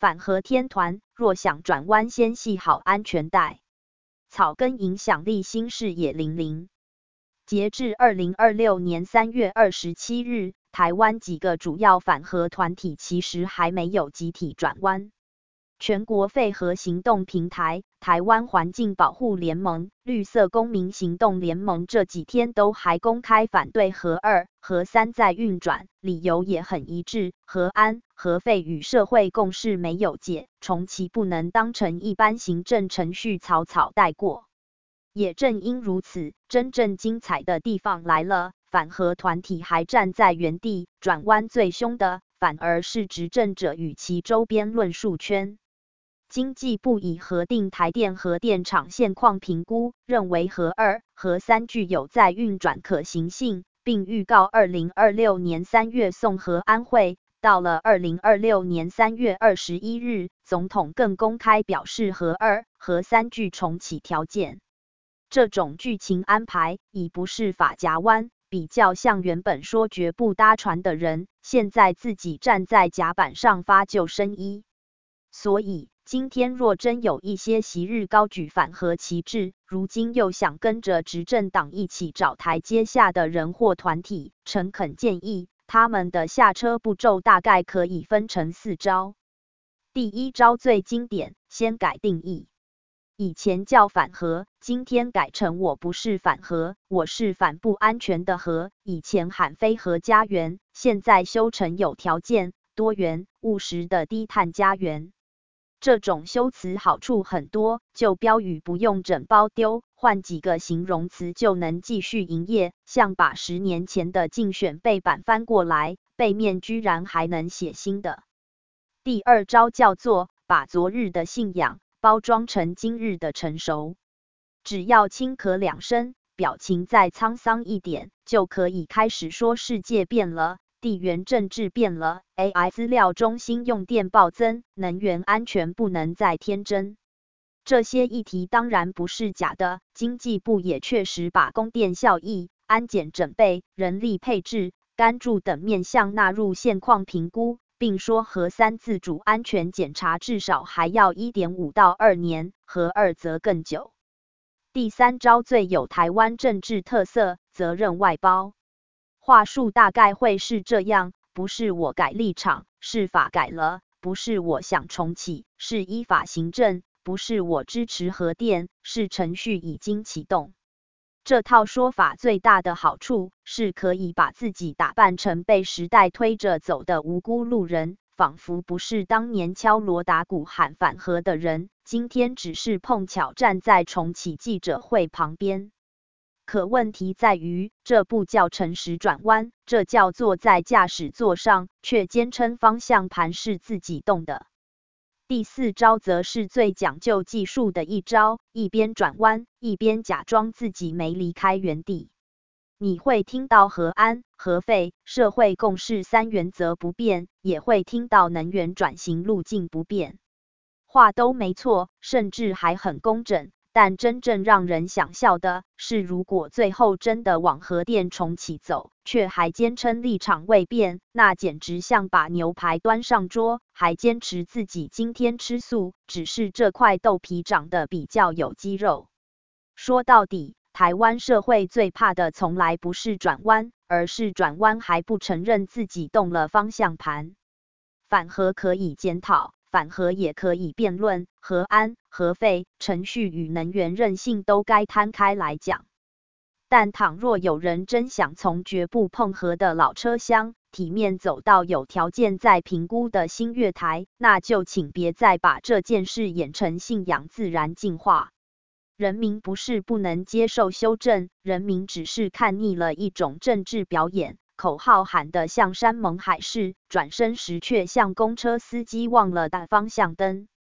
反核天团若想转弯，先系好安全带。草根影响力新视野零零。截至2026年3月27日，台湾几个主要反核团体其实还没有集体转弯。全国废核行动平台、台湾环境保护联盟、绿色公民行动联盟这几天都还公开反对核2、核3再运转，理由也很一致：核安、核废与社会共识没有解，重启不能当成一般行政程序草草带过。也正因如此，真正精彩的地方来了，反核团体还站在原地，转弯最凶的反而是执政者与其周边论述圈。经济部已核定台电核电厂现况评估，认为核2、核3具有再运转可行性，并预告2026年3月送核安会。到了2026年3月21日，总统更公开表示核2、核3具重启条件。这种剧情安排已不是法夹弯，比较像原本说绝不搭船的人，现在自己站在甲板上发救生衣。所以今天若真有一些昔日高举反核旗帜，如今又想跟着执政党一起找台阶下的人或团体，诚恳建议他们的下车步骤大概可以分成4招。第一招最经典，先改定义。以前叫反核，今天改成我不是反核，我是反不安全的核。以前喊非核家园，现在修成有条件、多元、务实的低碳家园。这种修辞好处很多，就标语不用整包丢，换几个形容词就能继续营业，像把10年前的竞选背板翻过来，背面居然还能写新的。第二招叫做把昨日的信仰包装成今日的成熟，只要轻咳2声，表情再沧桑一点，就可以开始说世界变了，地缘政治变了， AI 资料中心用电暴增，能源安全不能再天真。这些议题当然不是假的，经济部也确实把供电效益、安检整备、人力配置、干贮等面向纳入现况评估，并说核3自主安全检查至少还要1.5到2年，核2则更久。第三招最有台湾政治特色，责任外包。话术大概会是这样，不是我改立场，是法改了，不是我想重启，是依法行政，不是我支持核电，是程序已经启动。这套说法最大的好处是可以把自己打扮成被时代推着走的无辜路人，仿佛不是当年敲锣打鼓喊反核的人，今天只是碰巧站在重启记者会旁边。可问题在于，这不叫诚实转弯，这叫做在驾驶座上，却坚称方向盘是自己动的。第4招则是最讲究技术的一招，一边转弯，一边假装自己没离开原地。你会听到核安、核废、社会共识3原则不变，也会听到能源转型路径不变。话都没错，甚至还很工整。但真正让人想笑的是，如果最后真的往核电重启走，却还坚称立场未变，那简直像把牛排端上桌，还坚持自己今天吃素，只是这块豆皮长得比较有肌肉。说到底，台湾社会最怕的从来不是转弯，而是转弯还不承认自己动了方向盘。反核可以检讨，反核也可以辩论，核安、核废、程序与能源韧性都该摊开来讲。但倘若有人真想从绝不碰核的老车厢体面走到有条件再评估的新月台，那就请别再把这件事演成信仰自然进化。人民不是不能接受修正，人民只是看腻了一种政治表演。口号喊得像山盟海誓，转身时却像公车司机忘了打方向灯。